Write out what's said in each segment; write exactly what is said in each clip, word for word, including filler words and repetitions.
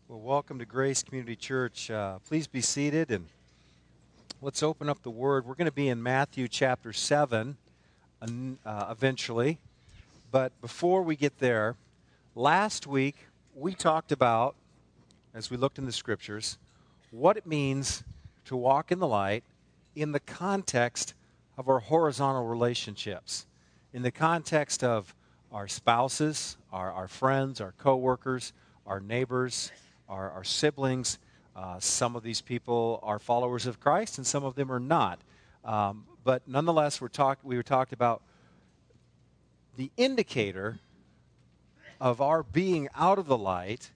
Well, welcome to Grace Community Church. Uh, please be seated and let's open up the Word. We're going to be in Matthew chapter seven uh, eventually. But before we get there, last week we talked about, as we looked in the Scriptures, what it means to walk in the light in the context of our horizontal relationships, in the context of our spouses, our, our friends, our coworkers, our neighbors, Our, our siblings. Uh, some of these people are followers of Christ, and some of them are not. Um, but nonetheless, we're talk, we were talked about the indicator of our being out of the light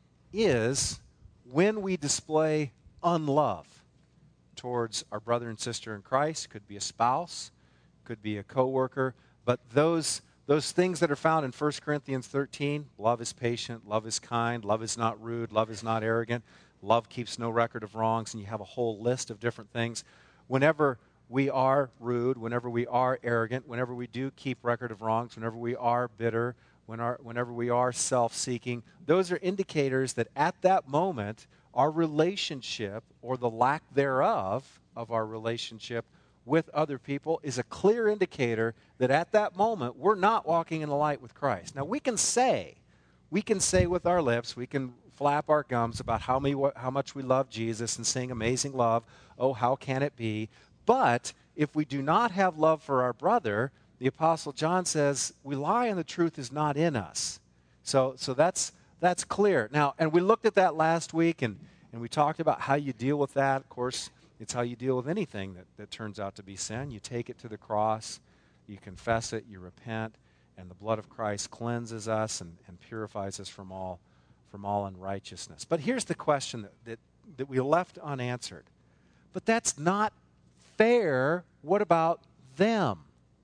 is when we display unlove towards our brother and sister in Christ. Could be a spouse, could be a coworker, but those Those things that are found in First Corinthians thirteen, love is patient, love is kind, love is not rude, love is not arrogant, love keeps no record of wrongs, and you have a whole list of different things. Whenever we are rude, whenever we are arrogant, whenever we do keep record of wrongs, whenever we are bitter, when our, whenever we are self-seeking, those are indicators that at that moment, our relationship, or the lack thereof of our relationship with other people, is a clear indicator that at that moment we're not walking in the light with Christ. Now we can say, we can say with our lips, we can flap our gums about how, many, how much we love Jesus and sing Amazing Love, oh how can it be, but if we do not have love for our brother, the Apostle John says we lie and the truth is not in us. So, so that's, that's clear. Now, and we looked at that last week and, and we talked about how you deal with that. Of course, it's how you deal with anything that, that turns out to be sin. You take it to the cross, you confess it, you repent, and the blood of Christ cleanses us and, and purifies us from all from all unrighteousness. But here's the question that, that, that we left unanswered. But that's not fair. What about them?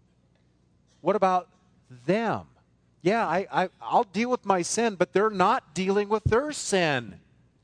What about them? Yeah, I, I, I'll deal with my sin, but they're not dealing with their sin.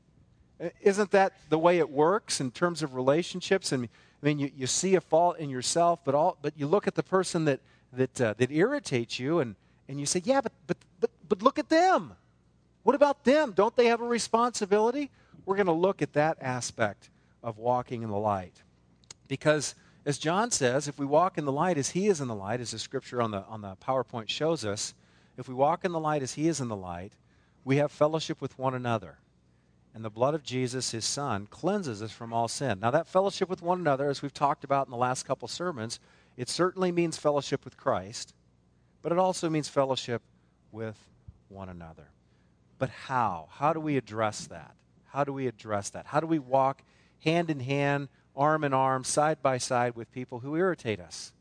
Isn't that the way it works in terms of relationships? And I mean, you, you see a fault in yourself, but all but you look at the person that that uh, that irritates you, and, and you say, yeah, but but but but look at them. What about them? Don't they have a responsibility? We're going to look at that aspect of walking in the light, because as John says, if we walk in the light as He is in the light, as the scripture on the on the PowerPoint shows us, if we walk in the light as He is in the light, we have fellowship with one another. And the blood of Jesus, His Son, cleanses us from all sin. Now that fellowship with one another, as we've talked about in the last couple sermons, it certainly means fellowship with Christ, but it also means fellowship with one another. But how? How do we address that? How do we address that? How do we walk hand in hand, arm in arm, side by side with people who irritate us,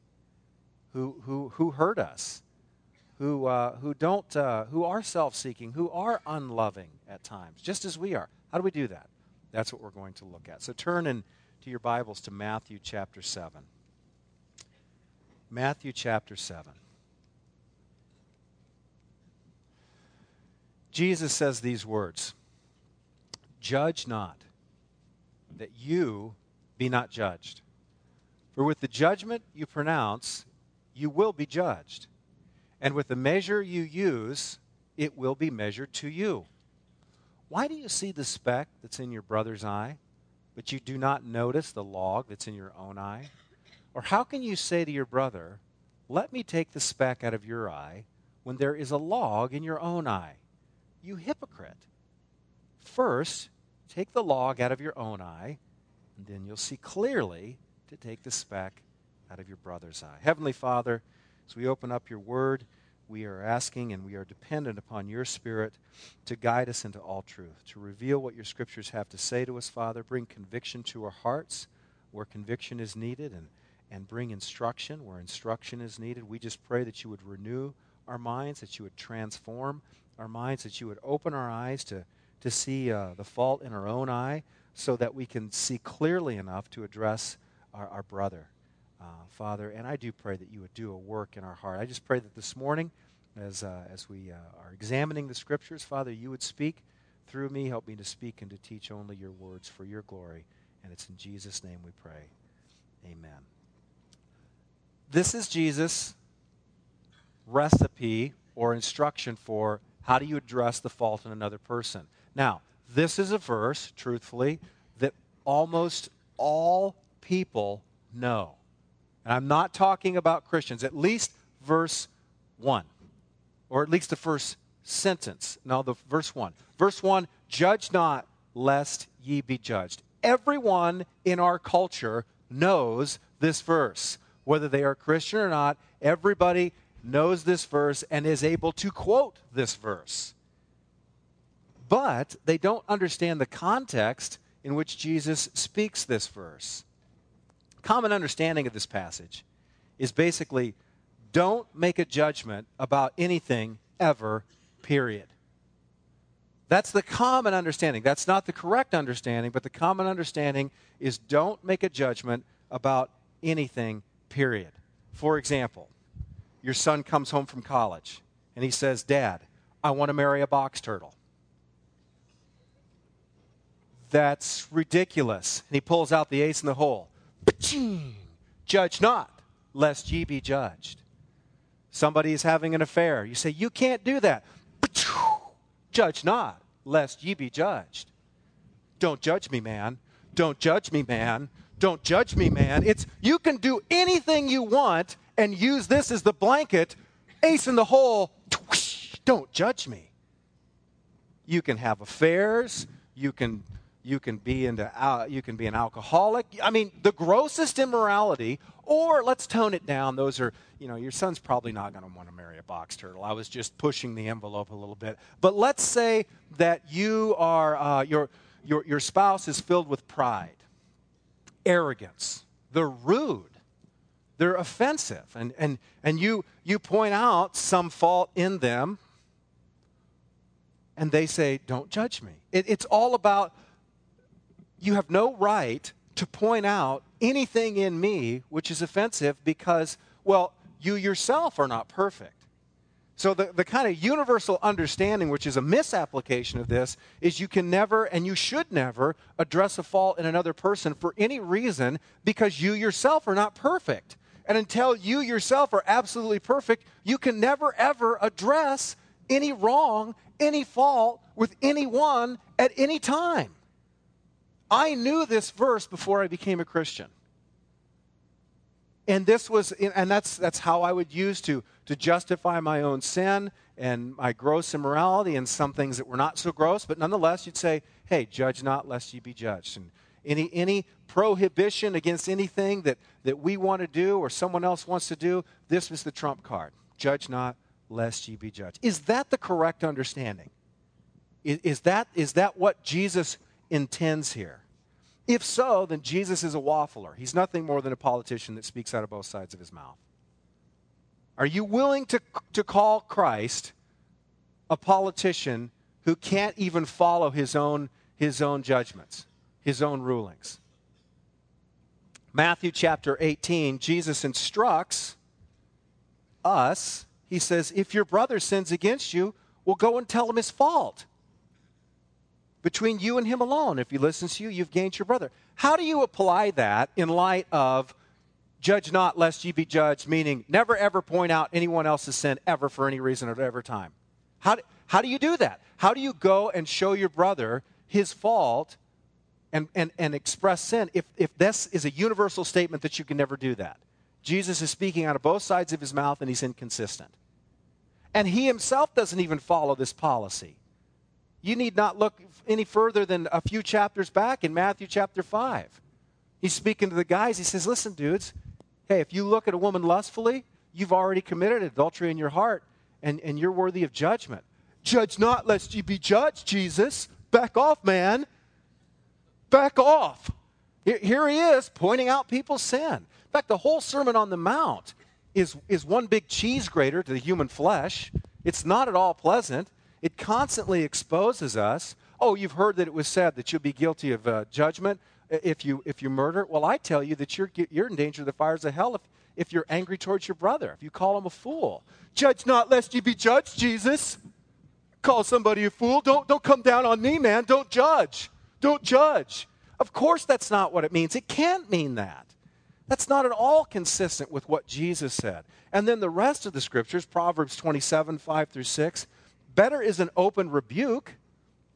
who who who hurt us, who uh, who don't, uh, who are self-seeking, who are unloving at times, just as we are? How do we do that? That's what we're going to look at. So turn in to your Bibles to Matthew chapter seven. Matthew chapter seven. Jesus says these words, "Judge not, that you be not judged. For with the judgment you pronounce, you will be judged. And with the measure you use, it will be measured to you. Why do you see the speck that's in your brother's eye, but you do not notice the log that's in your own eye? Or how can you say to your brother, 'Let me take the speck out of your eye,' when there is a log in your own eye? You hypocrite. First, take the log out of your own eye, and then you'll see clearly to take the speck out of your brother's eye." Heavenly Father, as we open up your word, we are asking and we are dependent upon your Spirit to guide us into all truth, to reveal what your scriptures have to say to us, Father. Bring conviction to our hearts where conviction is needed, and, and bring instruction where instruction is needed. We just pray that you would renew our minds, that you would transform our minds, that you would open our eyes to, to see uh, the fault in our own eye so that we can see clearly enough to address our, our brother. Uh, Father, and I do pray that you would do a work in our heart. I just pray that this morning, as uh, as we uh, are examining the Scriptures, Father, you would speak through me. Help me to speak and to teach only your words for your glory. And it's in Jesus' name we pray. Amen. This is Jesus' recipe or instruction for how do you address the fault in another person. Now, this is a verse, truthfully, that almost all people know. And I'm not talking about Christians, at least verse one, or at least the first sentence. No, the verse one. Verse one, judge not, lest ye be judged. Everyone in our culture knows this verse. Whether they are Christian or not, everybody knows this verse and is able to quote this verse. But they don't understand the context in which Jesus speaks this verse. Common understanding of this passage is basically, don't make a judgment about anything ever, period. That's the common understanding. That's not the correct understanding, but the common understanding is don't make a judgment about anything, period. For example, your son comes home from college and he says, Dad, I want to marry a box turtle. That's ridiculous. And he pulls out the ace in the hole. Ba-ching! Judge not, lest ye be judged. Somebody is having an affair. You say, you can't do that. Ba-choo! Judge not, lest ye be judged. Don't judge me, man. Don't judge me, man. Don't judge me, man. It's you can do anything you want and use this as the blanket. Ace in the hole. Don't judge me. You can have affairs. You can you can be into uh, you can be an alcoholic. I mean, the grossest immorality. Or let's tone it down. Those are, you know, your son's probably not going to want to marry a box turtle. I was just pushing the envelope a little bit. But let's say that you are uh, your your your spouse is filled with pride, arrogance. They're rude. They're offensive, and and and you you point out some fault in them, and they say, "Don't judge me." It, it's all about. You have no right to point out anything in me which is offensive because, well, you yourself are not perfect. So the, the kind of universal understanding, which is a misapplication of this, is you can never and you should never address a fault in another person for any reason because you yourself are not perfect. And until you yourself are absolutely perfect, you can never, ever address any wrong, any fault with anyone at any time. I knew this verse before I became a Christian. And this was, and that's that's how I would use to, to justify my own sin and my gross immorality and some things that were not so gross, but nonetheless you'd say, hey, judge not lest ye be judged. And any any prohibition against anything that, that we want to do or someone else wants to do, this was the trump card. Judge not lest ye be judged. Is that the correct understanding? Is, is that is that what Jesus intends here? If so, then Jesus is a waffler. He's nothing more than a politician that speaks out of both sides of his mouth. Are you willing to, to call Christ a politician who can't even follow his own, his own judgments, his own rulings? Matthew chapter eighteen, Jesus instructs us. He says, if your brother sins against you, well, go and tell him his fault. Between you and him alone. If he listens to you, you've gained your brother. How do you apply that in light of judge not lest ye be judged, meaning never ever point out anyone else's sin ever for any reason at every time? How do, how do you do that? How do you go and show your brother his fault and, and, and express sin if, if this is a universal statement that you can never do that? Jesus is speaking out of both sides of his mouth and he's inconsistent. And he himself doesn't even follow this policy. You need not look any further than a few chapters back in Matthew chapter five. He's speaking to the guys. He says, listen, dudes, hey, if you look at a woman lustfully, you've already committed adultery in your heart, and, and you're worthy of judgment. Judge not, lest ye be judged, Jesus. Back off, man. Back off. Here, here he is pointing out people's sin. In fact, the whole Sermon on the Mount is, is one big cheese grater to the human flesh. It's not at all pleasant. It constantly exposes us. Oh, you've heard that it was said that you'll be guilty of uh, judgment if you if you murder. Well, I tell you that you're you're in danger of the fires of hell if, if you're angry towards your brother, if you call him a fool. Judge not lest you be judged, Jesus. Call somebody a fool. Don't, don't come down on me, man. Don't judge. Don't judge. Of course that's not what it means. It can't mean that. That's not at all consistent with what Jesus said. And then the rest of the scriptures, Proverbs twenty-seven, five through six, better is an open rebuke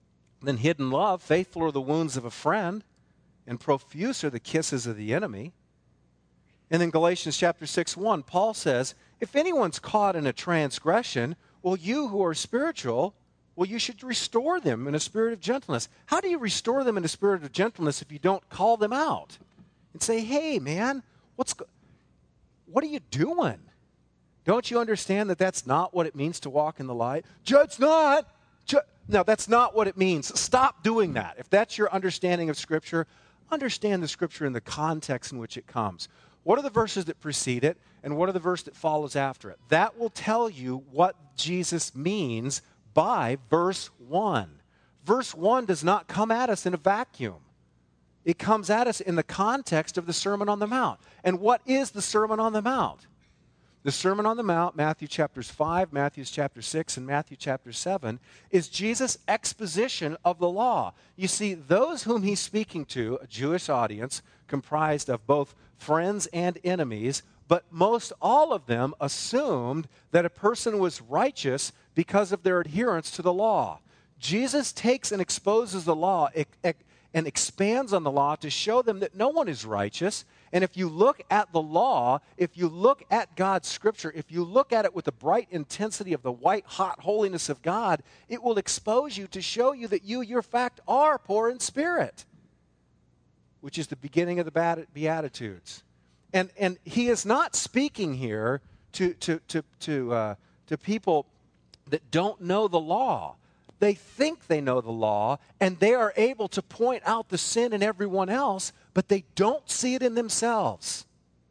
Then hidden love, faithful are the wounds of a friend, and profuse are the kisses of the enemy. And then Galatians chapter six, one, Paul says, if anyone's caught in a transgression, well, you who are spiritual, well, you should restore them in a spirit of gentleness. How do you restore them in a spirit of gentleness if you don't call them out and say, hey, man, what's go- what are you doing? Don't you understand that that's not what it means to walk in the light? Judge not. Ju- no, that's not what it means. Stop doing that. If that's your understanding of Scripture, understand the Scripture in the context in which it comes. What are the verses that precede it, and what are the verse that follows after it? That will tell you what Jesus means by verse one. Verse one does not come at us in a vacuum. It comes at us in the context of the Sermon on the Mount. And what is the Sermon on the Mount? The Sermon on the Mount, Matthew chapters five, Matthew chapter six, and Matthew chapter seven, is Jesus' exposition of the law. You see, those whom he's speaking to, a Jewish audience comprised of both friends and enemies, but most all of them assumed that a person was righteous because of their adherence to the law. Jesus takes and exposes the law and expands on the law to show them that no one is righteous. And if you look at the law, if you look at God's Scripture, if you look at it with the bright intensity of the white-hot holiness of God, it will expose you to show you that you, your fact, are poor in spirit, which is the beginning of the Beatitudes. And, and he is not speaking here to, to, to, to, uh, to people that don't know the law. They think they know the law, and they are able to point out the sin in everyone else, but they don't see it in themselves.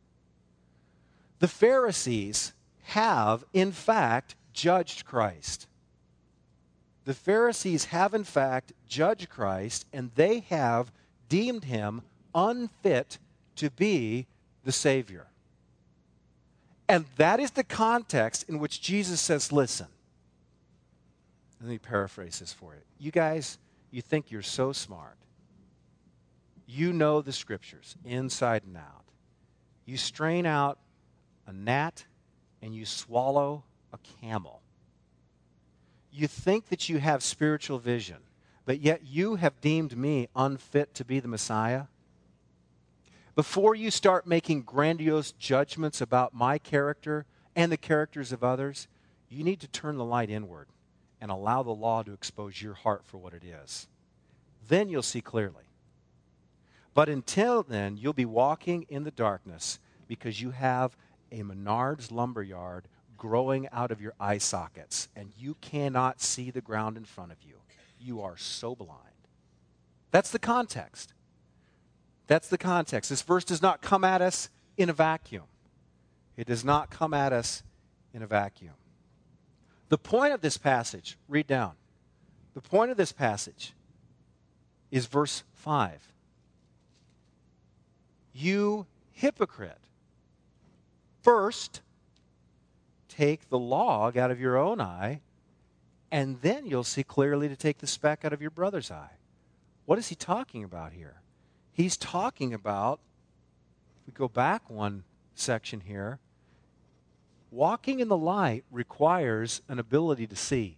The Pharisees have, in fact, judged Christ. The Pharisees have, in fact, judged Christ, and they have deemed him unfit to be the Savior. And that is the context in which Jesus says, listen, let me paraphrase this for you. You guys, you think you're so smart. You know the Scriptures inside and out. You strain out a gnat and you swallow a camel. You think that you have spiritual vision, but yet you have deemed me unfit to be the Messiah. Before you start making grandiose judgments about my character and the characters of others, you need to turn the light inward and allow the law to expose your heart for what it is. Then you'll see clearly. But until then, you'll be walking in the darkness because you have a Menard's lumberyard growing out of your eye sockets, and you cannot see the ground in front of you. You are so blind. That's the context. That's the context. This verse does not come at us in a vacuum. It does not come at us in a vacuum. The point of this passage, read down. The point of this passage is verse five. You hypocrite. First, take the log out of your own eye, and then you'll see clearly to take the speck out of your brother's eye. What is he talking about here? He's talking about, if we go back one section here, walking in the light requires an ability to see.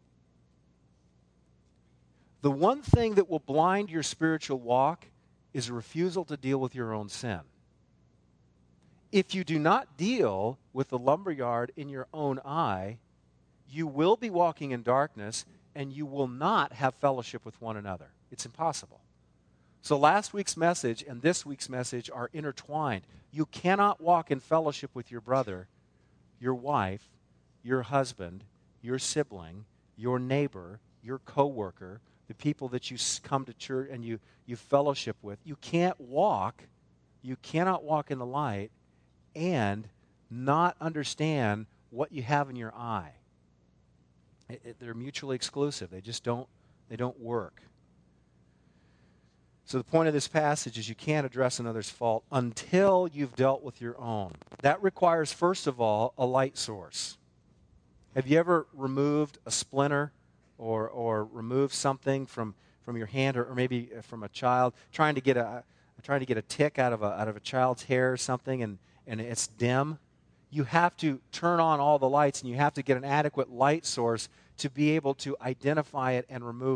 The one thing that will blind your spiritual walk is a refusal to deal with your own sin. If you do not deal with the lumberyard in your own eye, you will be walking in darkness and you will not have fellowship with one another. It's impossible. So last week's message and this week's message are intertwined. You cannot walk in fellowship with your brother, your wife, your husband, your sibling, your neighbor, your coworker, the people that you come to church and you, you fellowship with. You can't walk, you cannot walk in the light and not understand what you have in your eye. It, it, they're mutually exclusive. They just don't, they don't work. So the point of this passage is you can't address another's fault until you've dealt with your own. That requires, first of all, a light source. Have you ever removed a splinter or or removed something from, from your hand or, or maybe from a child, trying to get a trying to get a tick out of a out of a child's hair or something, and, and it's dim? You have to turn on all the lights and you have to get an adequate light source to be able to identify it and remove it.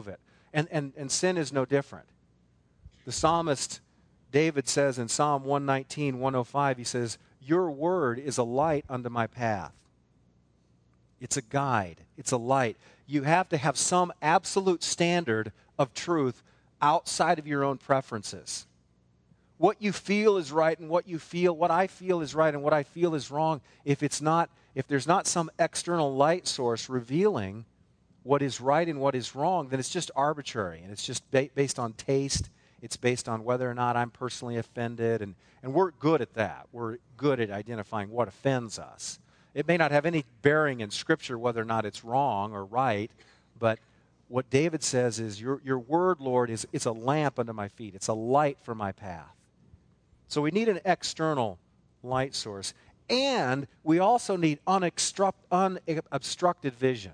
And, and, and sin is no different. The psalmist David says in Psalm one nineteen, one oh five, he says, your word is a light unto my path. It's a guide. It's a light. You have to have some absolute standard of truth outside of your own preferences. What you feel is right and what you feel, what I feel is right and what I feel is wrong. If it's not, if there's not some external light source revealing what is right and what is wrong, then it's just arbitrary and it's just ba- based on taste. It's based on whether or not I'm personally offended, and, and we're good at that. We're good at identifying what offends us. It may not have any bearing in Scripture whether or not it's wrong or right, but what David says is, your, your word, Lord, is it's a lamp unto my feet. It's a light for my path. So we need an external light source. And we also need unobstruct, unobstructed vision.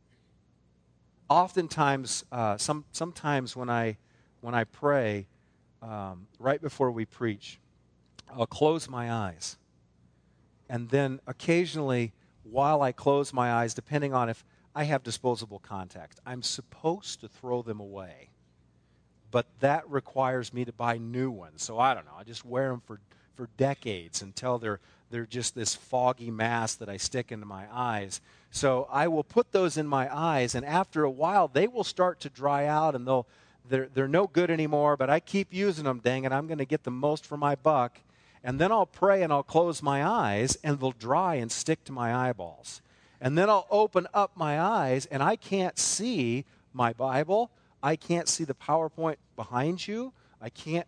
Oftentimes, uh, some, sometimes when I, when I pray, um, right before we preach, I'll close my eyes. And then occasionally, while I close my eyes, depending on if I have disposable contact, I'm supposed to throw them away. But that requires me to buy new ones. So I don't know. I just wear them for, for decades until they're they're just this foggy mass that I stick into my eyes. So I will put those in my eyes, and after a while, they will start to dry out, and they'll they're they're no good anymore. But I keep using them. Dang it! I'm going to get the most for my buck. And then I'll pray and I'll close my eyes, and they'll dry and stick to my eyeballs. And then I'll open up my eyes, and I can't see my Bible. I can't see the PowerPoint behind you. I can't,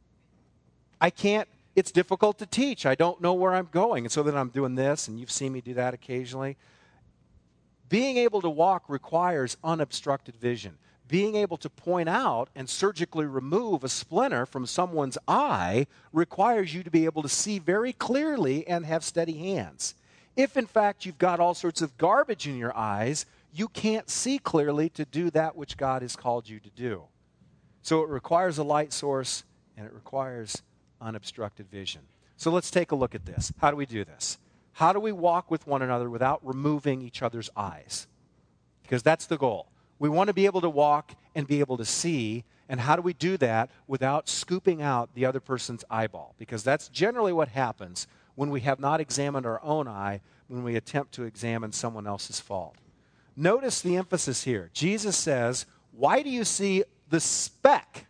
I can't, it's difficult to teach. I don't know where I'm going. And so then I'm doing this, and you've seen me do that occasionally. Being able to walk requires unobstructed vision. Being able to point out and surgically remove a splinter from someone's eye requires you to be able to see very clearly and have steady hands. If, in fact, you've got all sorts of garbage in your eyes, you can't see clearly to do that which God has called you to do. So it requires a light source, and it requires unobstructed vision. So let's take a look at this. How do we do this? How do we walk with one another without removing each other's eyes? Because that's the goal. We want to be able to walk and be able to see, and how do we do that without scooping out the other person's eyeball? Because that's generally what happens when we have not examined our own eye, when we attempt to examine someone else's fault. Notice the emphasis here. Jesus says, why do you see the speck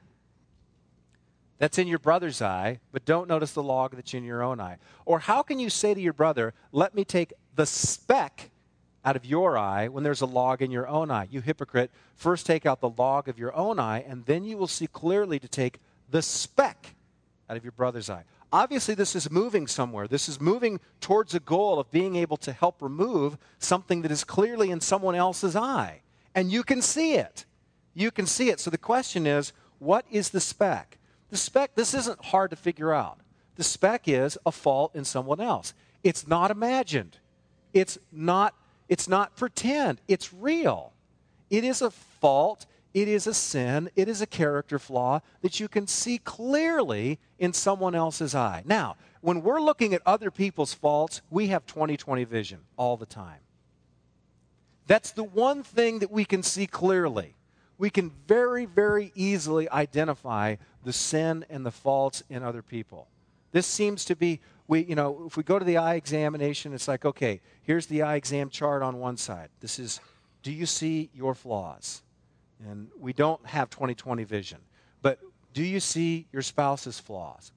that's in your brother's eye, but don't notice the log that's in your own eye? Or how can you say to your brother, let me take the speck out of your eye when there's a log in your own eye? You hypocrite, first take out the log of your own eye, and then you will see clearly to take the speck out of your brother's eye. Obviously, this is moving somewhere. This is moving towards a goal of being able to help remove something that is clearly in someone else's eye. And you can see it. You can see it. So the question is, what is the speck? The speck, this isn't hard to figure out. The speck is a fault in someone else. It's not imagined. It's not, it's not pretend. It's real. It is a fault. It is a sin. It is a character flaw that you can see clearly in someone else's eye. Now, when we're looking at other people's faults, we have twenty twenty vision all the time. That's the one thing that we can see clearly. We can very, very easily identify the sin and the faults in other people. This seems to be, we, you know, if we go to the eye examination, it's like, okay, here's the eye exam chart on one side. This is, do you see your flaws? And we don't have twenty twenty vision. But do you see your spouse's flaws?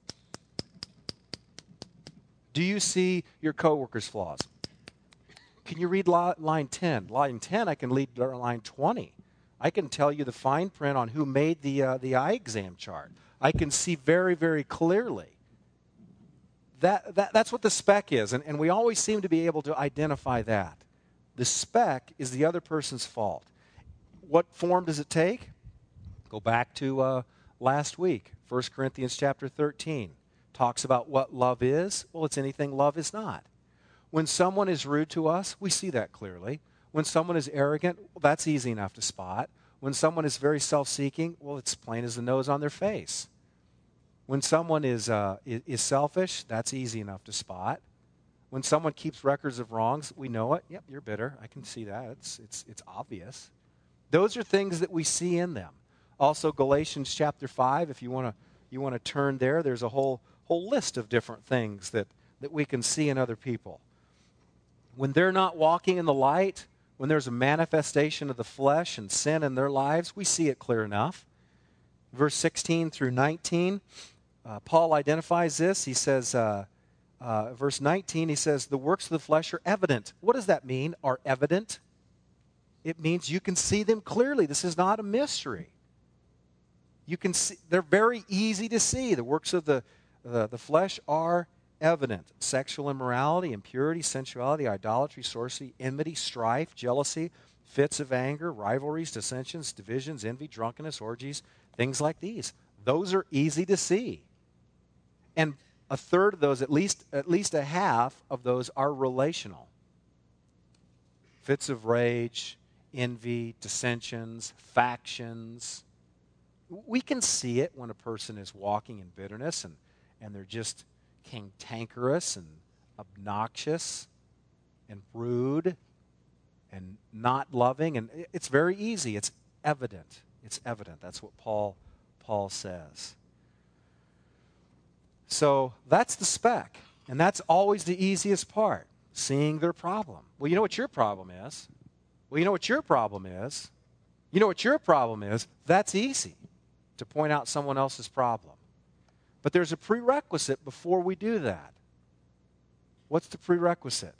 Do you see your coworker's flaws? Can you read line ten? Line ten, I can read line twenty. I can tell you the fine print on who made the, uh, the eye exam chart. I can see very, very clearly. That, that, that's what the speck is, and, and we always seem to be able to identify that. The speck is the other person's fault. What form does it take? Go back to uh, last week. First Corinthians chapter thirteen talks about what love is. Well, it's anything love is not. When someone is rude to us, we see that clearly. When someone is arrogant, well, that's easy enough to spot. When someone is very self-seeking, well, it's plain as the nose on their face. When someone is, uh, is, is selfish, that's easy enough to spot. When someone keeps records of wrongs, we know it. Yep, you're bitter. I can see that. It's, it's, it's obvious. Those are things that we see in them. Also, Galatians chapter five, if you want to you want to turn there, there's a whole whole list of different things that, that we can see in other people. When they're not walking in the light, when there's a manifestation of the flesh and sin in their lives, we see it clear enough. Verse sixteen through nineteen, uh, Paul identifies this. He says, uh, uh, verse nineteen, he says, the works of the flesh are evident. What does that mean, are evident? It means you can see them clearly. This is not a mystery. You can see, they're very easy to see. The works of the, the, the flesh are evident. Sexual immorality, impurity, sensuality, idolatry, sorcery, enmity, strife, jealousy, fits of anger, rivalries, dissensions, divisions, envy, drunkenness, orgies, things like these. Those are easy to see. And a third of those, at least, at least a half of those are relational. Fits of rage, envy, dissensions, factions. We can see it when a person is walking in bitterness and, and they're just cantankerous and obnoxious and rude and not loving. And it's very easy. It's evident. It's evident. That's what Paul, Paul says. So that's the speck. And that's always the easiest part, seeing their problem. Well, you know what your problem is? Well, you know what your problem is? You know what your problem is? That's easy, to point out someone else's problem. But there's a prerequisite before we do that. What's the prerequisite?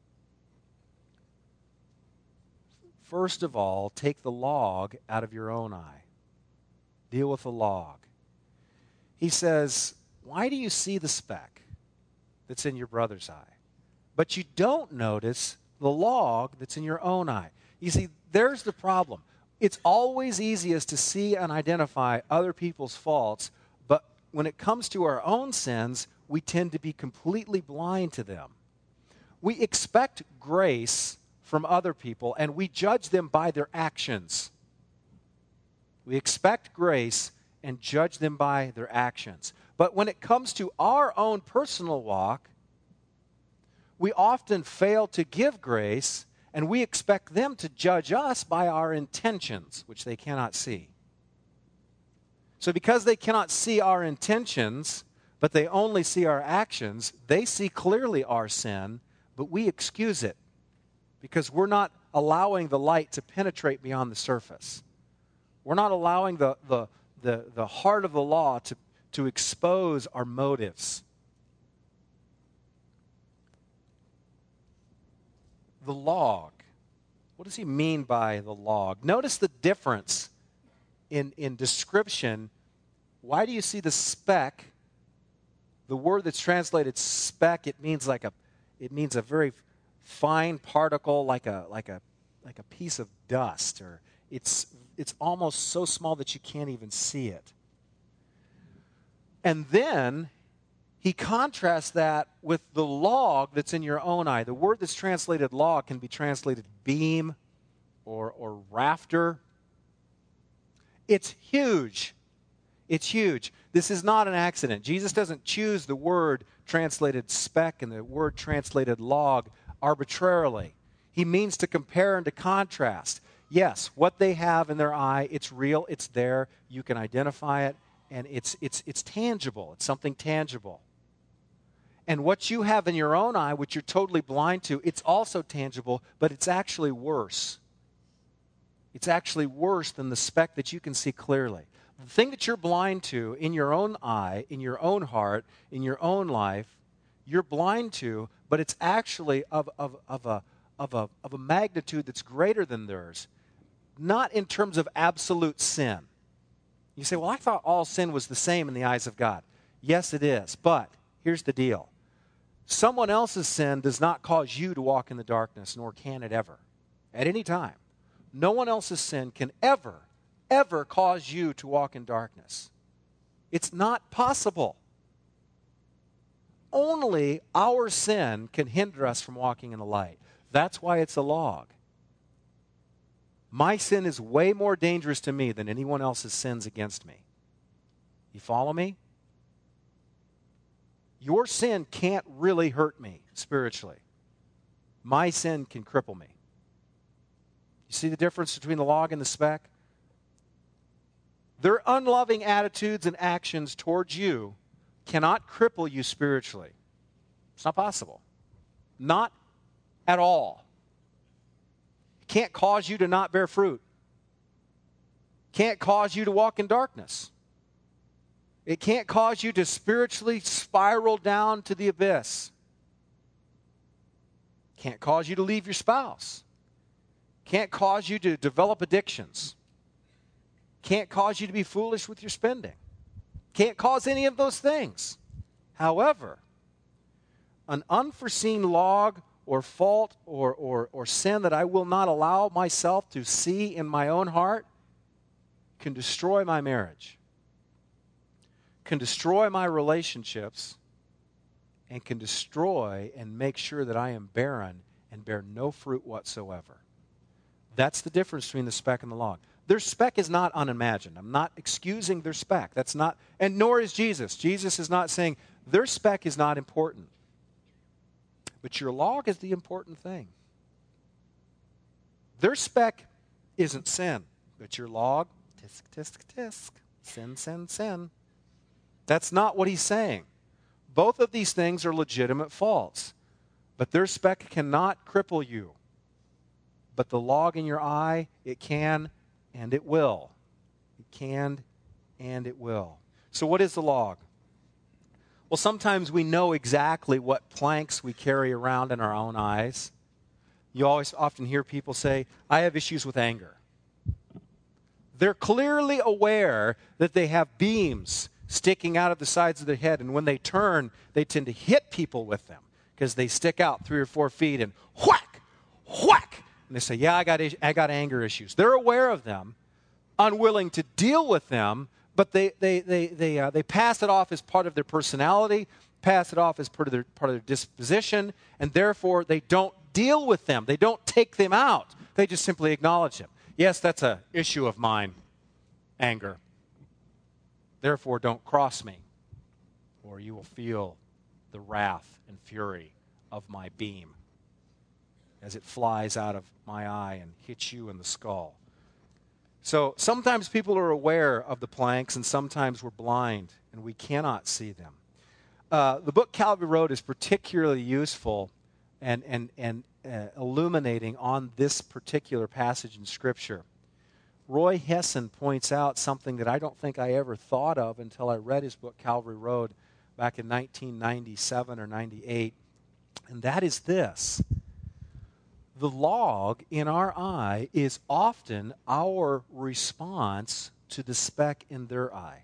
First of all, take the log out of your own eye. Deal with the log. He says, why do you see the speck that's in your brother's eye, but you don't notice the log that's in your own eye? You see, there's the problem. It's always easiest to see and identify other people's faults, but when it comes to our own sins, we tend to be completely blind to them. We expect grace from other people, and we judge them by their actions. We expect grace and judge them by their actions. But when it comes to our own personal walk, we often fail to give grace, and we expect them to judge us by our intentions, which they cannot see. So because they cannot see our intentions, but they only see our actions, they see clearly our sin, but we excuse it because we're not allowing the light to penetrate beyond the surface. We're not allowing the, the, the, the heart of the law to, to expose our motives. The log. What does he mean by the log? Notice the difference in, in description. Why do you see the speck? The word that's translated speck, it means like a it means a very fine particle, like a like a like a piece of dust, or it's it's almost so small that you can't even see it. And then he contrasts that with the log that's in your own eye. The word that's translated log can be translated beam or, or rafter. It's huge. It's huge. This is not an accident. Jesus doesn't choose the word translated speck and the word translated log arbitrarily. He means to compare and to contrast. Yes, what they have in their eye, it's real, it's there, you can identify it, and it's it's it's tangible. It's something tangible. And what you have in your own eye, which you're totally blind to, it's also tangible, but it's actually worse. It's actually worse than the speck that you can see clearly. The thing that you're blind to in your own eye, in your own heart, in your own life, you're blind to, but it's actually of, of, of, a, of, a, of a magnitude that's greater than theirs. Not in terms of absolute sin. You say, well, I thought all sin was the same in the eyes of God. Yes, it is. But here's the deal. Someone else's sin does not cause you to walk in the darkness, nor can it ever. At any time. No one else's sin can ever, ever cause you to walk in darkness. It's not possible. Only our sin can hinder us from walking in the light. That's why it's a log. My sin is way more dangerous to me than anyone else's sins against me. You follow me? Your sin can't really hurt me spiritually. My sin can cripple me. You see the difference between the log and the speck? Their unloving attitudes and actions towards you cannot cripple you spiritually. It's not possible. Not at all. It can't cause you to not bear fruit. Can't cause you to walk in darkness. It can't cause you to spiritually spiral down to the abyss. Can't cause you to leave your spouse. Can't cause you to develop addictions. Can't cause you to be foolish with your spending. Can't cause any of those things. However, an unforeseen log or fault or, or, or sin that I will not allow myself to see in my own heart can destroy my marriage, can destroy my relationships, and can destroy and make sure that I am barren and bear no fruit whatsoever. That's the difference between the speck and the log. Their speck is not unimagined. I'm not excusing their speck. That's not, and nor is Jesus. Jesus is not saying their speck is not important. But your log is the important thing. Their speck isn't sin, but your log, tisk, tisk, tisk, sin, sin, sin. That's not what he's saying. Both of these things are legitimate faults, but their speck cannot cripple you. But the log in your eye, it can and it will. It can and it will. So what is the log? Well, sometimes we know exactly what planks we carry around in our own eyes. You always often hear people say, I have issues with anger. They're clearly aware that they have beams sticking out of the sides of their head, and when they turn, they tend to hit people with them because they stick out three or four feet and whack, whack. And they say, yeah, I got, I got anger issues. They're aware of them, unwilling to deal with them, but they they they they uh, they pass it off as part of their personality, pass it off as part of their part of their disposition, and therefore they don't deal with them. They don't take them out. They just simply acknowledge them. Yes, that's an issue of mine, anger. Therefore, don't cross me, or you will feel the wrath and fury of my beam as it flies out of my eye and hits you in the skull. So sometimes people are aware of the planks, and sometimes we're blind, and we cannot see them. Uh, the book Calvary Road is particularly useful and, and, and uh, illuminating on this particular passage in Scripture. Roy Hession points out something that I don't think I ever thought of until I read his book Calvary Road back in nineteen ninety-seven or ninety-eight, and that is this. The log in our eye is often our response to the speck in their eye.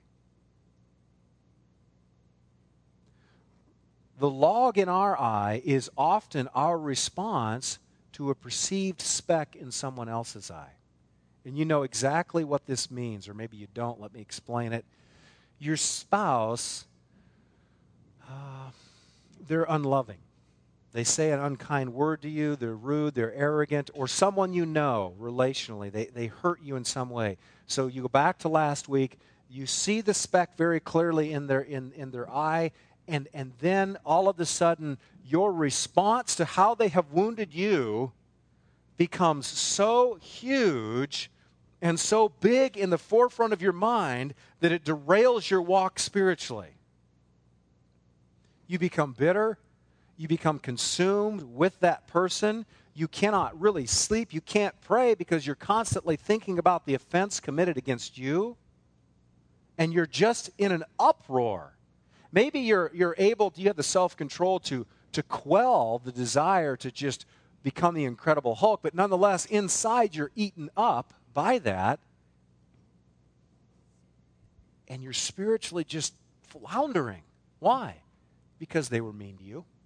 The log in our eye is often our response to a perceived speck in someone else's eye. And you know exactly what this means, or maybe you don't. Let me explain it. Your spouse, uh, they're unloving. They say an unkind word to you, they're rude, they're arrogant, or someone you know relationally, they, they hurt you in some way. So you go back to last week, you see the speck very clearly in their, in, in their eye, and, and then all of a sudden your response to how they have wounded you becomes so huge and so big in the forefront of your mind that it derails your walk spiritually. You become bitter. You become consumed with that person. You cannot really sleep. You can't pray because you're constantly thinking about the offense committed against you. And you're just in an uproar. Maybe you're, you're able, you have the self-control to, to quell the desire to just become the Incredible Hulk, but nonetheless, inside you're eaten up by that. And you're spiritually just floundering. Why? Because they were mean to you.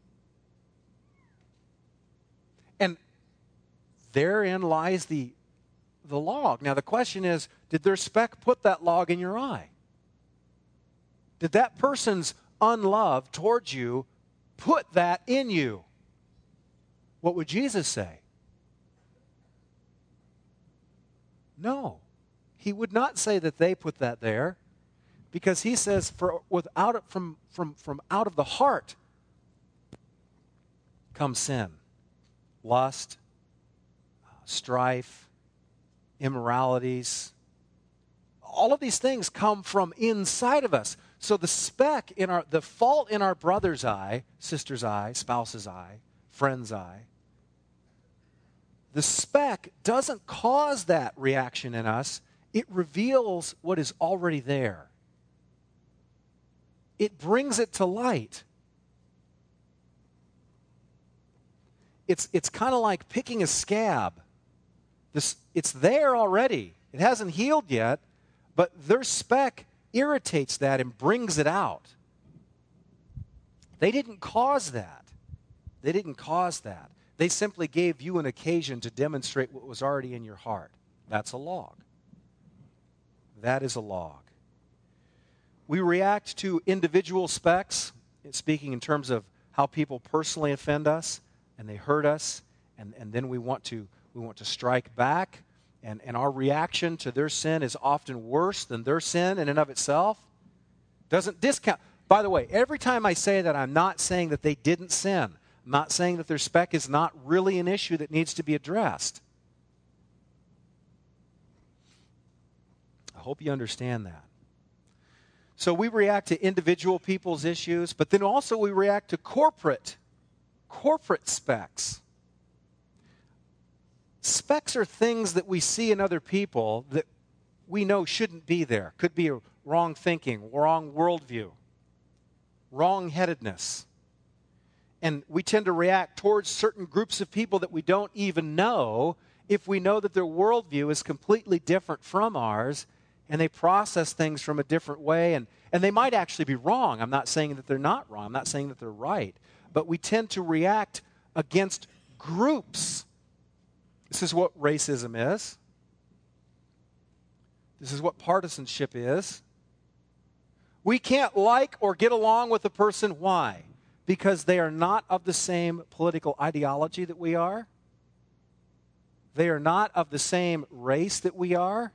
And therein lies the, the log. Now, the question is, did their speck put that log in your eye? Did that person's unlove towards you put that in you? What would Jesus say? No. He would not say that they put that there, because he says, for without from, from, from out of the heart comes sin. Lust, strife, immoralities, all of these things come from inside of us. So the speck in our, the fault in our brother's eye, sister's eye, spouse's eye, friend's eye, the speck doesn't cause that reaction in us. It reveals what is already there. It brings it to light. It's, it's kind of like picking a scab. This, it's there already. It hasn't healed yet, but their speck irritates that and brings it out. They didn't cause that. They didn't cause that. They simply gave you an occasion to demonstrate what was already in your heart. That's a log. That is a log. We react to individual specks, speaking in terms of how people personally offend us and they hurt us, and, and then we want to we want to strike back, and, and our reaction to their sin is often worse than their sin in and of itself. Doesn't discount. By the way, every time I say that, I'm not saying that they didn't sin. I'm not saying that their speck is not really an issue that needs to be addressed. I hope you understand that. So we react to individual people's issues, but then also we react to corporate, corporate specks. Specks are things that we see in other people that we know shouldn't be there. Could be a wrong thinking, wrong worldview, wrong-headedness. And we tend to react towards certain groups of people that we don't even know if we know that their worldview is completely different from ours, and they process things from a different way, and, and they might actually be wrong. I'm not saying that they're not wrong. I'm not saying that they're right. But we tend to react against groups. This is what racism is. This is what partisanship is. We can't like or get along with a person. Why? Because they are not of the same political ideology that we are. They are not of the same race that we are.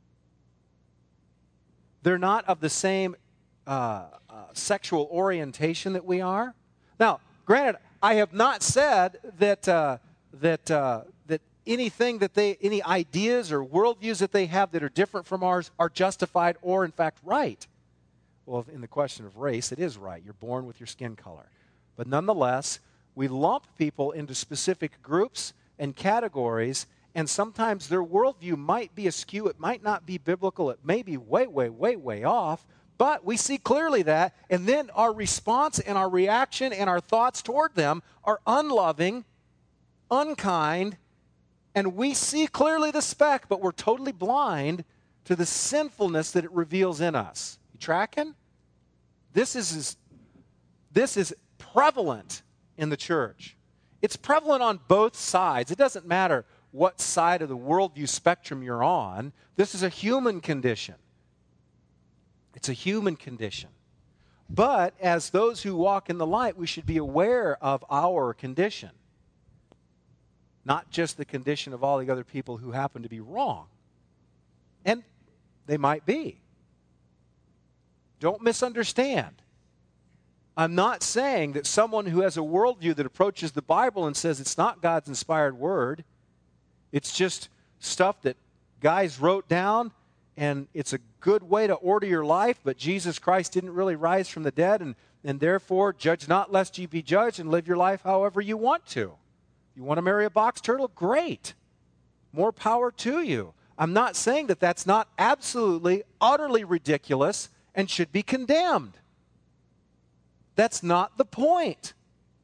They're not of the same uh, uh, sexual orientation that we are. Now, granted, I have not said that uh, that uh, that anything that they, any ideas or worldviews that they have that are different from ours are justified or, in fact, right. Well, in the question of race, it is right. You're born with your skin color. But nonetheless, we lump people into specific groups and categories, and sometimes their worldview might be askew. It might not be biblical. It may be way, way, way, way off. But we see clearly that, and then our response and our reaction and our thoughts toward them are unloving, unkind, and we see clearly the speck, but we're totally blind to the sinfulness that it reveals in us. You tracking? This is, this is prevalent in the church. It's prevalent on both sides. It doesn't matter what side of the worldview spectrum you're on. This is a human condition. It's a human condition. But as those who walk in the light, we should be aware of our condition. Not just the condition of all the other people who happen to be wrong. And they might be. Don't misunderstand. I'm not saying that someone who has a worldview that approaches the Bible and says it's not God's inspired word, it's just stuff that guys wrote down, and it's a good way to order your life, but Jesus Christ didn't really rise from the dead, and, and therefore judge not lest ye be judged, and live your life however you want to. You want to marry a box turtle? Great. More power to you. I'm not saying that that's not absolutely, utterly ridiculous and should be condemned. That's not the point.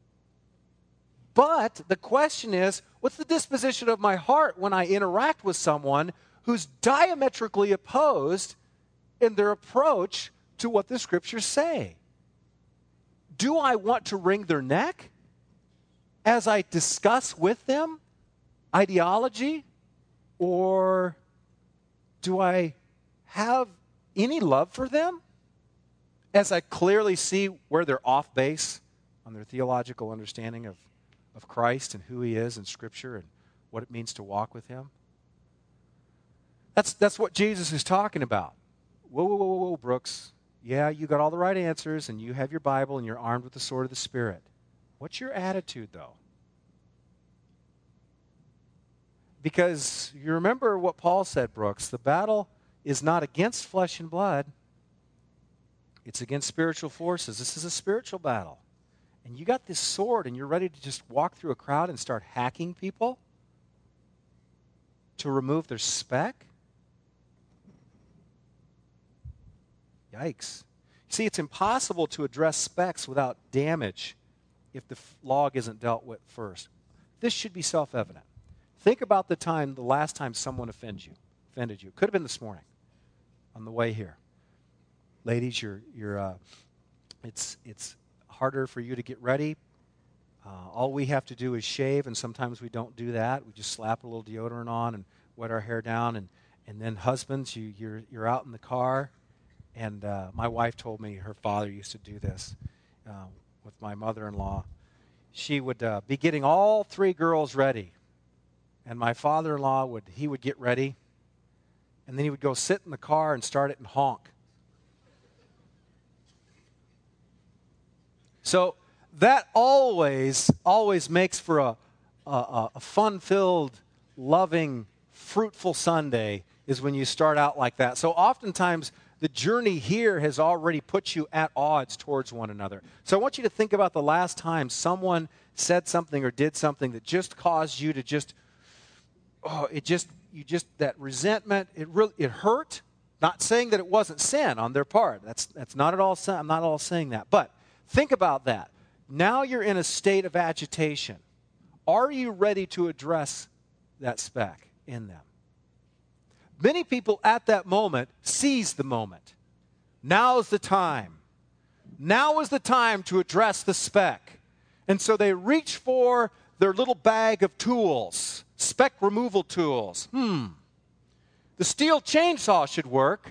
But the question is, what's the disposition of my heart when I interact with someone who's diametrically opposed in their approach to what the Scriptures say? Do I want to wring their neck as I discuss with them ideology? Or do I have any love for them as I clearly see where they're off base on their theological understanding of, of Christ and who He is in Scripture and what it means to walk with Him? That's, that's what Jesus is talking about. Whoa, whoa, whoa, whoa, Brooks. Yeah, you got all the right answers, and you have your Bible, and you're armed with the sword of the Spirit. What's your attitude, though? Because you remember what Paul said, Brooks, the battle is not against flesh and blood. It's against spiritual forces. This is a spiritual battle. And you got this sword and you're ready to just walk through a crowd and start hacking people to remove their speck? Yikes. See, it's impossible to address specks without damage if the log isn't dealt with first. This should be self-evident. Think about the time, the last time someone offended you. Offended you. Could have been this morning on the way here. Ladies, you're, you're, uh, it's, it's harder for you to get ready. Uh, all we have to do is shave, and sometimes we don't do that. We just slap a little deodorant on and wet our hair down. And, and then husbands, you, you're, you're out in the car. And uh, my wife told me her father used to do this uh, with my mother-in-law. She would uh, be getting all three girls ready. And my father-in-law, would he would get ready. And then he would go sit in the car and start it and honk. So that always, always makes for a, a, a fun-filled, loving, fruitful Sunday is when you start out like that. So oftentimes, the journey here has already put you at odds towards one another. So I want you to think about the last time someone said something or did something that just caused you to just, oh, it just, you just, that resentment, it really, it hurt. Not saying that it wasn't sin on their part. That's, that's not at all, I'm not at all saying that. But think about that. Now you're in a state of agitation. Are you ready to address that speck in them? Many people at that moment seize the moment. Now's the time. Now is the time to address the speck. And so they reach for their little bag of tools, speck removal tools. Hmm. The steel chainsaw should work.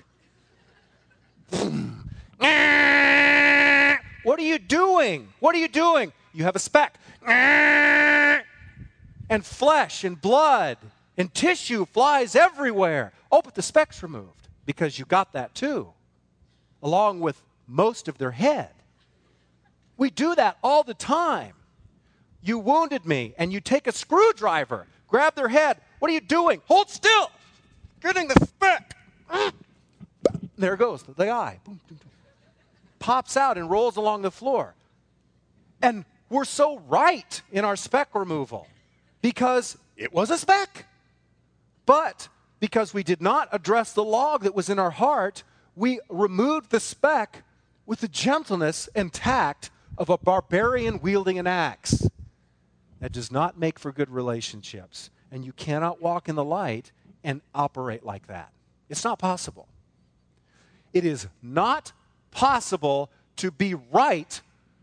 What are you doing? What are you doing? You have a speck. And flesh and blood and tissue flies everywhere. Oh, but the speck's removed because you got that too, along with most of their head. We do that all the time. You wounded me, and you take a screwdriver, grab their head. What are you doing? Hold still. Getting the speck. There it goes, the eye. Boom, boom, boom. Pops out and rolls along the floor. And we're so right in our speck removal because it was a speck. But because we did not address the log that was in our heart, we removed the speck with the gentleness and tact of a barbarian wielding an axe. That does not make for good relationships. And you cannot walk in the light and operate like that. It's not possible. It is not possible to be right.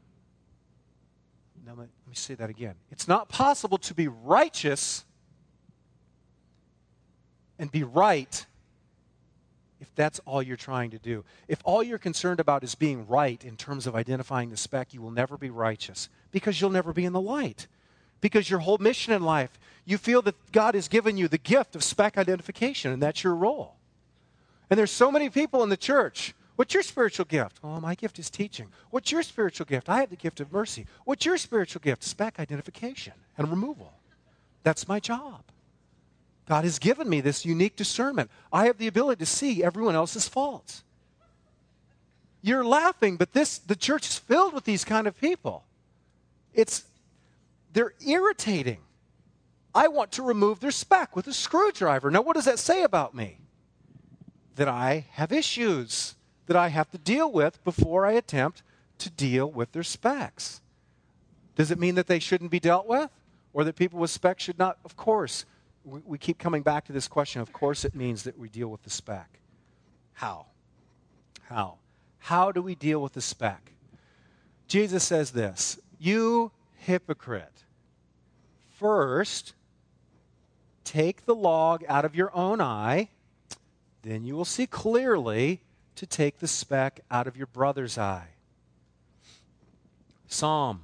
Now, let me say that again. It's not possible to be righteous and be right if that's all you're trying to do. If all you're concerned about is being right in terms of identifying the speck, you will never be righteous because you'll never be in the light. Because your whole mission in life, you feel that God has given you the gift of speck identification, and that's your role. And there's so many people in the church. What's your spiritual gift? Oh, my gift is teaching. What's your spiritual gift? I have the gift of mercy. What's your spiritual gift? Speck identification and removal. That's my job. God has given me this unique discernment. I have the ability to see everyone else's faults. You're laughing, but this the church is filled with these kind of people. It's they're irritating. I want to remove their speck with a screwdriver. Now, what does that say about me? That I have issues that I have to deal with before I attempt to deal with their specks. Does it mean that they shouldn't be dealt with? Or that people with specks should not? Of course. We, we keep coming back to this question. Of course it means that we deal with the speck. How? How? How do we deal with the speck? Jesus says this, "You hypocrite, first take the log out of your own eye, then you will see clearly to take the speck out of your brother's eye." Psalm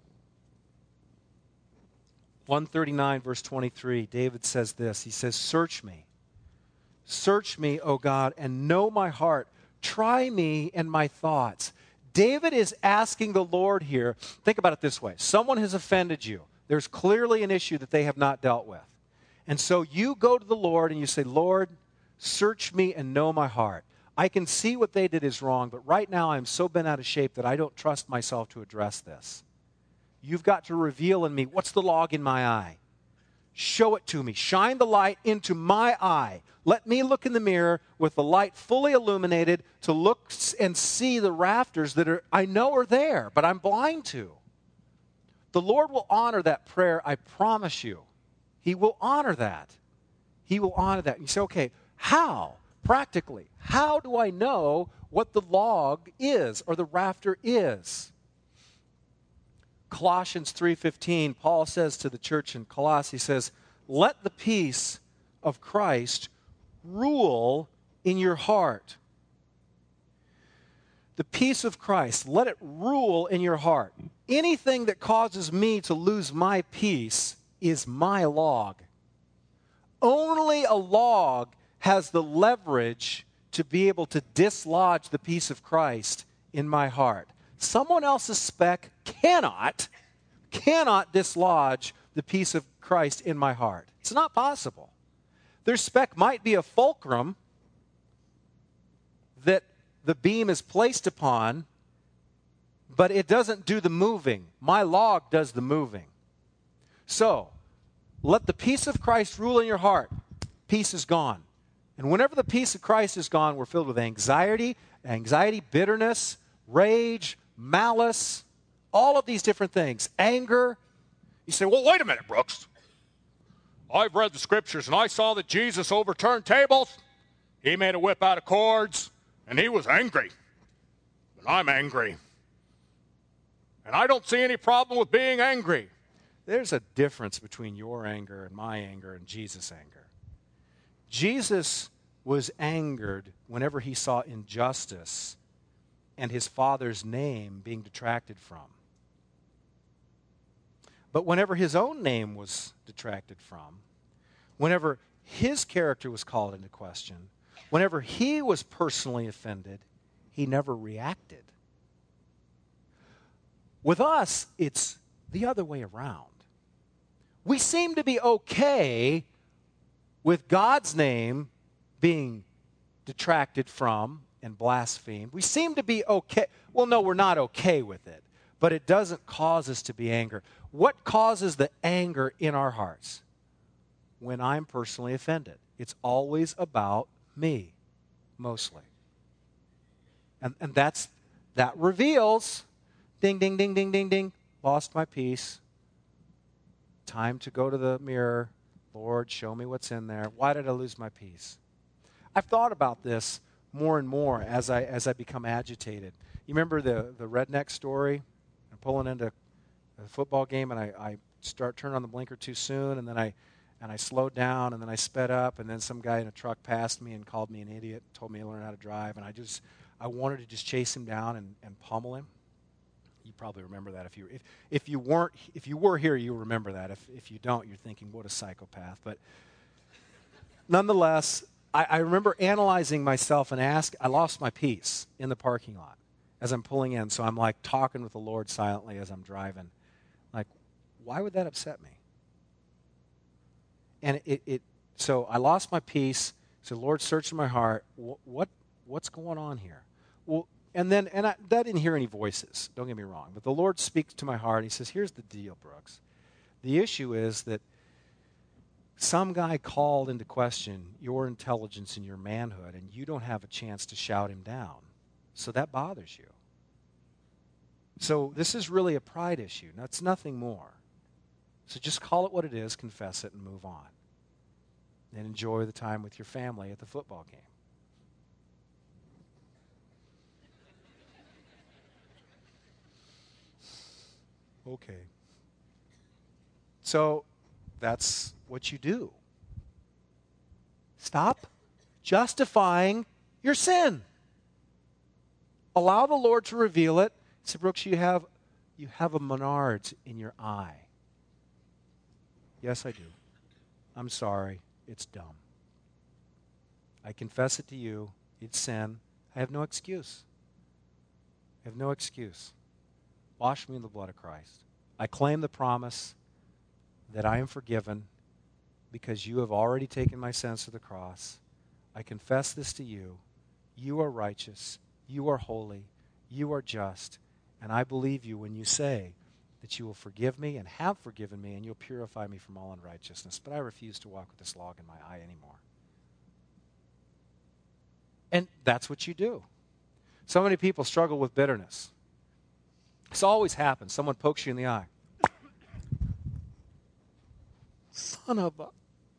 one thirty-nine, verse twenty-three, David says this. He says, "Search me. Search me, O God, and know my heart. Try me and my thoughts." David is asking the Lord here, think about it this way. Someone has offended you. There's clearly an issue that they have not dealt with. And so you go to the Lord and you say, "Lord, Search me and know my heart. I can see what they did is wrong, but right now I'm so bent out of shape that I don't trust myself to address this. You've got to reveal in me what's the log in my eye. Show it to me. Shine the light into my eye. Let me look in the mirror with the light fully illuminated to look and see the rafters that are I know are there, but I'm blind to. The Lord will honor that prayer, I promise you. He will honor that. He will honor that. And you say, okay, how? Practically, how do I know what the log is or the rafter is? Colossians three fifteen, Paul says to the church in Colossae, he says, let the peace of Christ rule in your heart. The peace of Christ, let it rule in your heart. Anything that causes me to lose my peace is my log. Only a log has the leverage to be able to dislodge the peace of Christ in my heart. Someone else's speck cannot, cannot dislodge the peace of Christ in my heart. It's not possible. Their speck might be a fulcrum that the beam is placed upon, but it doesn't do the moving. My log does the moving. So, let the peace of Christ rule in your heart. Peace is gone. And whenever the peace of Christ is gone, we're filled with anxiety, anxiety, bitterness, rage, malice, all of these different things, anger. You say, well, wait a minute, Brooks. I've read the scriptures and I saw that Jesus overturned tables. He made a whip out of cords and he was angry. And I'm angry. And I don't see any problem with being angry. There's a difference between your anger and my anger and Jesus' anger. Jesus was angered whenever he saw injustice and his Father's name being detracted from. But whenever his own name was detracted from, whenever his character was called into question, whenever he was personally offended, he never reacted. With us, it's the other way around. We seem to be okay with God's name being detracted from and blasphemed. We seem to be okay. Well, no, we're not okay with it, but it doesn't cause us to be angry. What causes the anger in our hearts? When I'm personally offended. It's always about me, mostly. And, and that's that reveals, ding, ding, ding, ding, ding, ding, lost my peace. Time to go to the mirror. Lord, show me what's in there. Why did I lose my peace? I've thought about this more and more as I as I become agitated. You remember the, the redneck story? I'm pulling into a football game and I, I start turning on the blinker too soon and then I and I slowed down and then I sped up and then some guy in a truck passed me and called me an idiot, told me to learn how to drive, and I just I wanted to just chase him down and, and pummel him. You probably remember that if you if, if you weren't if you were here, you remember that. If if you don't, you're thinking, what a psychopath. But nonetheless, I, I remember analyzing myself and ask. I lost my peace in the parking lot as I'm pulling in. So I'm like talking with the Lord silently as I'm driving. Like, why would that upset me? And it, it so I lost my peace. So Lord, search in my heart. What, what what's going on here? Well. And then, and I, I didn't hear any voices, don't get me wrong, but the Lord speaks to my heart, and he says, here's the deal, Brooks. The issue is that some guy called into question your intelligence and your manhood, and you don't have a chance to shout him down. So that bothers you. So this is really a pride issue. Now, it's nothing more. So just call it what it is, confess it, and move on. And enjoy the time with your family at the football game. Okay. So that's what you do. Stop justifying your sin. Allow the Lord to reveal it. Say, Brooks, you have you have a Menards in your eye. Yes, I do. I'm sorry. It's dumb. I confess it to you. It's sin. I have no excuse. I have no excuse. Wash me in the blood of Christ. I claim the promise that I am forgiven because you have already taken my sins to the cross. I confess this to you. You are righteous. You are holy. You are just. And I believe you when you say that you will forgive me and have forgiven me and you'll purify me from all unrighteousness. But I refuse to walk with this log in my eye anymore. And that's what you do. So many people struggle with bitterness. This always happens. Someone pokes you in the eye. Son of a...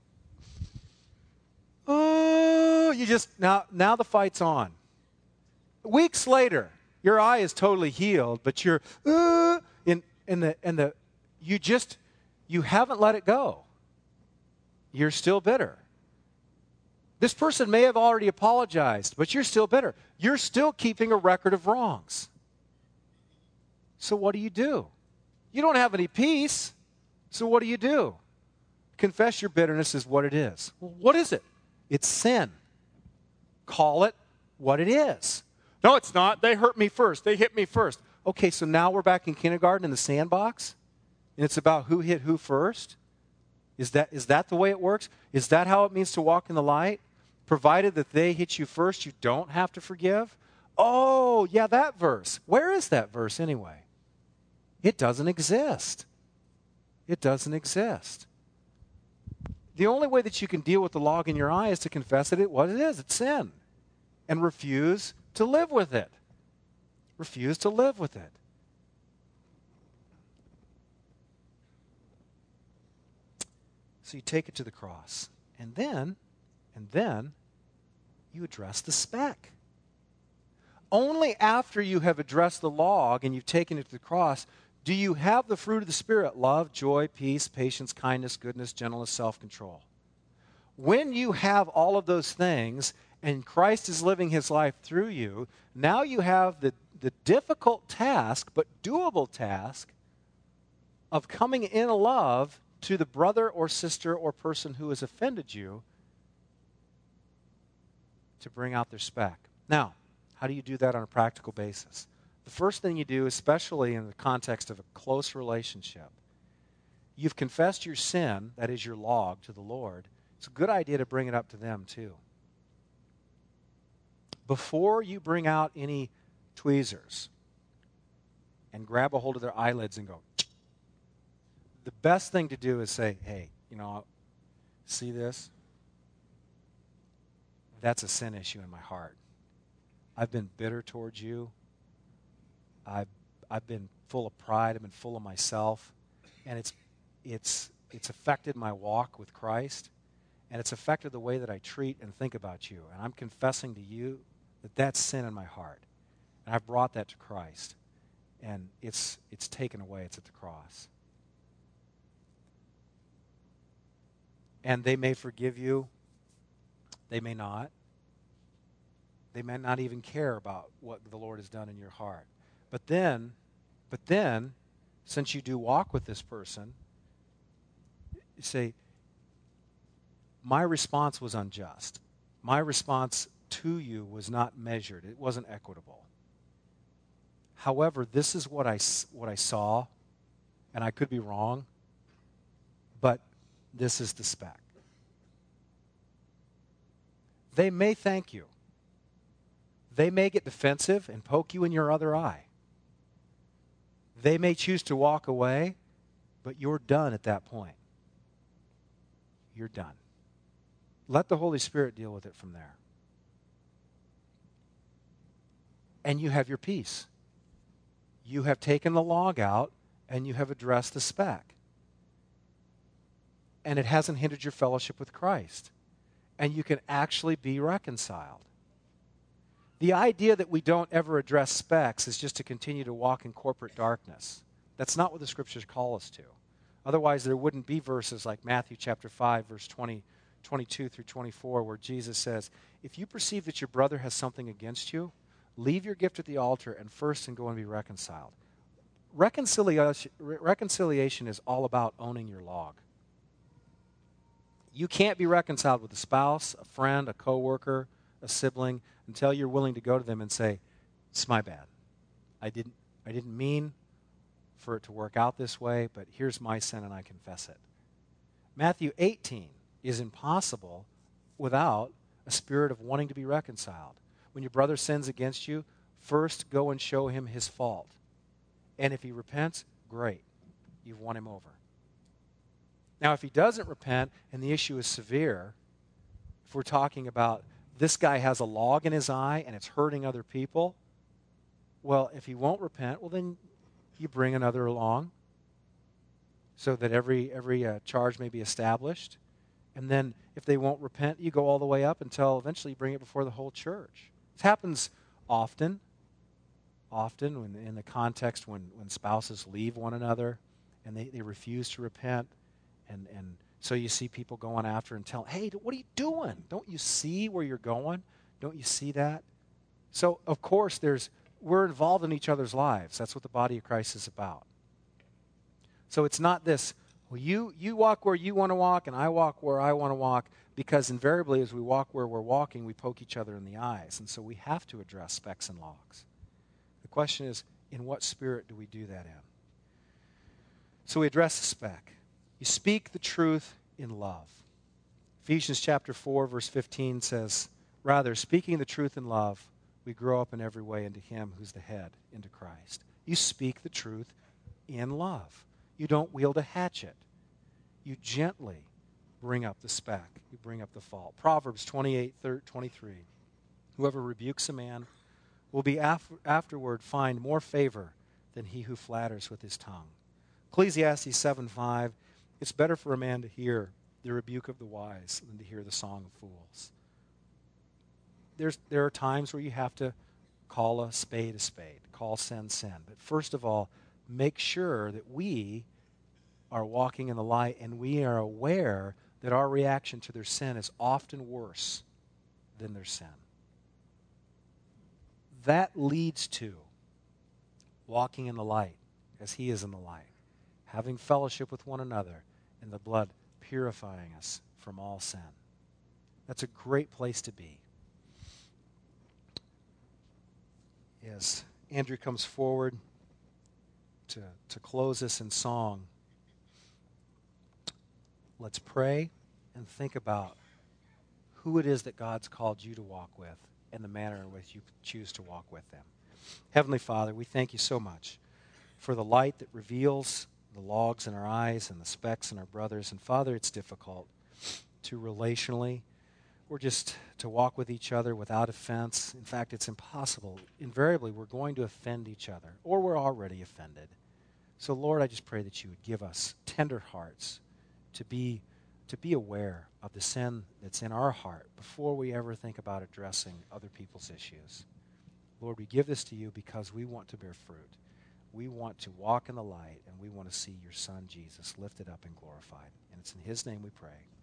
Oh, you just, now, now the fight's on. Weeks later, your eye is totally healed, but you're, uh, in, in the, in the, you just, you haven't let it go. You're still bitter. This person may have already apologized, but you're still bitter. You're still keeping a record of wrongs. So what do you do? You don't have any peace. So what do you do? Confess your bitterness is what it is. Well, what is it? It's sin. Call it what it is. No, it's not. They hurt me first. They hit me first. Okay, so now we're back in kindergarten in the sandbox, and it's about who hit who first? Is that, is that the way it works? Is that how it means to walk in the light? Provided that they hit you first, you don't have to forgive? Oh, yeah, that verse. Where is that verse anyway? It doesn't exist. It doesn't exist. The only way that you can deal with the log in your eye is to confess that it what it is. It's sin. And refuse to live with it. Refuse to live with it. So you take it to the cross. And then, and then, you address the speck. Only after you have addressed the log and you've taken it to the cross do you have the fruit of the Spirit: love, joy, peace, patience, kindness, goodness, gentleness, self-control. When you have all of those things and Christ is living his life through you, now you have the, the difficult task, but doable task, of coming in love to the brother or sister or person who has offended you to bring out their speck. Now, how do you do that on a practical basis? The first thing you do, especially in the context of a close relationship, you've confessed your sin, that is your log, to the Lord. It's a good idea to bring it up to them too. Before you bring out any tweezers and grab a hold of their eyelids and go, the best thing to do is say, hey, you know, see this? That's a sin issue in my heart. I've been bitter towards you. I've, I've been full of pride. I've been full of myself. And it's, it's, it's affected my walk with Christ. And it's affected the way that I treat and think about you. And I'm confessing to you that that's sin in my heart. And I've brought that to Christ. And it's, it's taken away. It's at the cross. And they may forgive you. They may not. They may not even care about what the Lord has done in your heart. But then, but then, since you do walk with this person, you say, my response was unjust. My response to you was not measured. It wasn't equitable. However, this is what I, what I saw, and I could be wrong, but this is the speck. They may thank you. They may get defensive and poke you in your other eye. They may choose to walk away, but you're done at that point. You're done. Let the Holy Spirit deal with it from there. And you have your peace. You have taken the log out, and you have addressed the speck. And it hasn't hindered your fellowship with Christ. And you can actually be reconciled. The idea that we don't ever address specks is just to continue to walk in corporate darkness. That's not what the Scriptures call us to. Otherwise, there wouldn't be verses like Matthew chapter five, verse twenty, twenty-two through twenty-four, where Jesus says, if you perceive that your brother has something against you, leave your gift at the altar and first and go and be reconciled. Reconciliation, reconciliation is all about owning your log. You can't be reconciled with a spouse, a friend, a coworker, a sibling, until you're willing to go to them and say, it's my bad. I didn't, I didn't mean for it to work out this way, but here's my sin and I confess it. Matthew eighteen is impossible without a a spirit of wanting to be reconciled. When your brother sins against you, first go and show him his fault. And if he repents, great. You've won him over. Now, if he doesn't repent and the issue is severe, if we're talking about this guy has a log in his eye and it's hurting other people, well, if he won't repent, well, then you bring another along so that every, every uh, charge may be established. And then if they won't repent, you go all the way up until eventually you bring it before the whole church. This happens often, often when, in the context when, when spouses leave one another and they, they refuse to repent. And, and so you see people going after and telling, hey, what are you doing? Don't you see where you're going? Don't you see that? So, of course, there's we're involved in each other's lives. That's what the body of Christ is about. So it's not this, well, you, you walk where you want to walk and I walk where I want to walk, because invariably as we walk where we're walking, we poke each other in the eyes. And so we have to address specks and logs. The question is, in what spirit do we do that in? So we address the speck. You speak the truth in love. Ephesians chapter four, verse fifteen says, rather, speaking the truth in love, we grow up in every way into him who's the head, into Christ. You speak the truth in love. You don't wield a hatchet. You gently bring up the speck. You bring up the fault. Proverbs twenty-eight, twenty-three. Whoever rebukes a man will be af- afterward find more favor than he who flatters with his tongue. Ecclesiastes seven five. It's better for a man to hear the rebuke of the wise than to hear the song of fools. There's, there are times where you have to call a spade a spade, call sin sin. But first of all, make sure that we are walking in the light and we are aware that our reaction to their sin is often worse than their sin. That leads to walking in the light as he is in the light, having fellowship with one another, and the blood purifying us from all sin. That's a great place to be. As Andrew comes forward to, to close us in song, let's pray and think about who it is that God's called you to walk with and the manner in which you choose to walk with them. Heavenly Father, we thank you so much for the light that reveals the logs in our eyes and the specks in our brothers. And Father, it's difficult to relationally or just to walk with each other without offense. In fact, it's impossible. Invariably, we're going to offend each other, or we're already offended. So, Lord, I just pray that you would give us tender hearts to be, to be aware of the sin that's in our heart before we ever think about addressing other people's issues. Lord, we give this to you because we want to bear fruit. We want to walk in the light, and we want to see your Son, Jesus, lifted up and glorified. And it's in his name we pray.